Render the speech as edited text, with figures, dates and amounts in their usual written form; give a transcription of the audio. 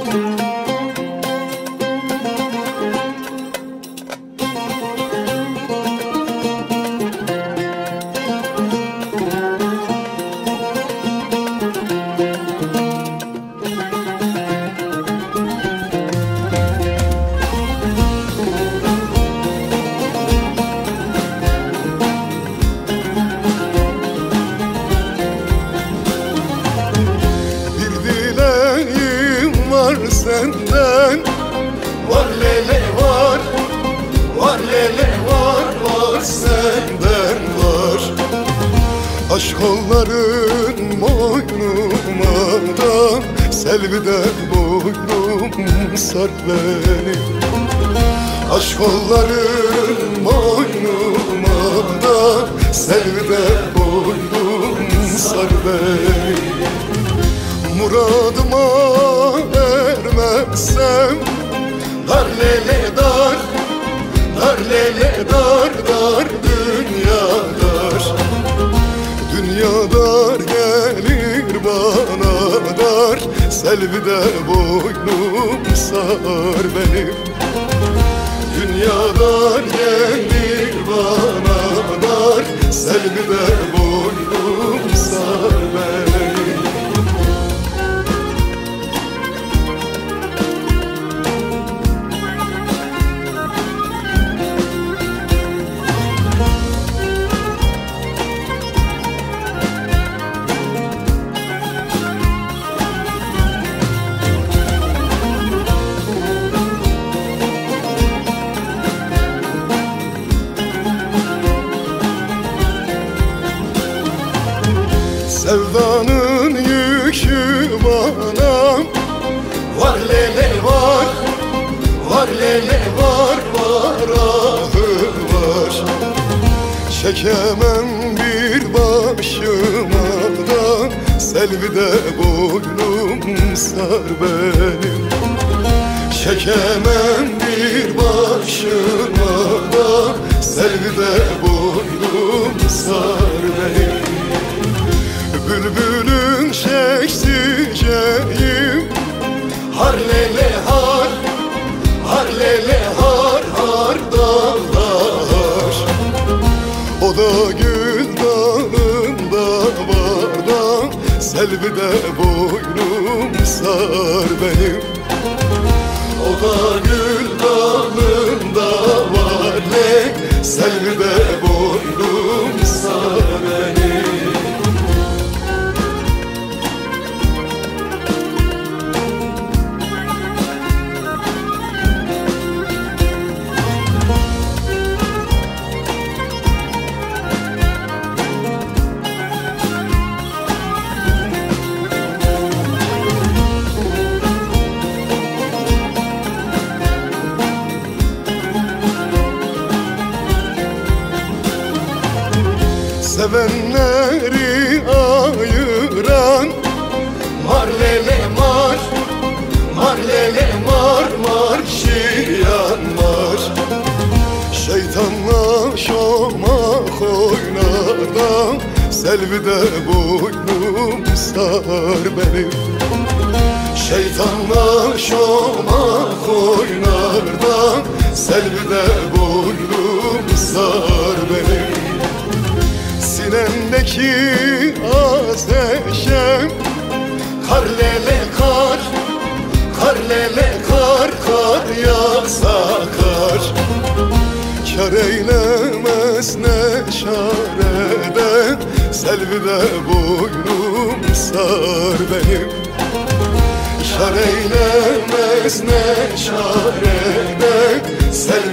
Senden var lele var, var lele var, var senden var. Aşk kolların boynuma da, selviden boynum sar beni. Aşk kolların boynuma da, selviden boynum sar beni. Muradıma ermezsem dar lele dar, dar lele dar, dar dünya dar. Dünya dar gelir bana dar, selvide boynum sar benim. Dünya dar gelir bana dar, selvide boynum sar benim. Sevdanın yükü bana var lele var, var lele var, var ahım var. Çekemem bir başıma da, selvide boynum sar benim. Çekemem bir başıma da, selvide boynum sar benim. Bülbülün çekeceğim har lele har, har lele har, har dağlar. O da gül dalında var da, selvide boynum sar benim. O da gül dalında var ne, selvide boynum sar benim. Sevenleri ayıran mar lele mar, mar lele mar, mar şiyan mar. Şeytanla şomak oynar da, selvide boynum sar benim. Şeytanla şomak oynar da, selvide boynum sar benim. Sinemdeki ateşem kar lele kar, kar lele kar, kar yağsa kar. Kar eylemez ne çarede, selvide boynum sar benim. Kar eylemez ne çarede, selvide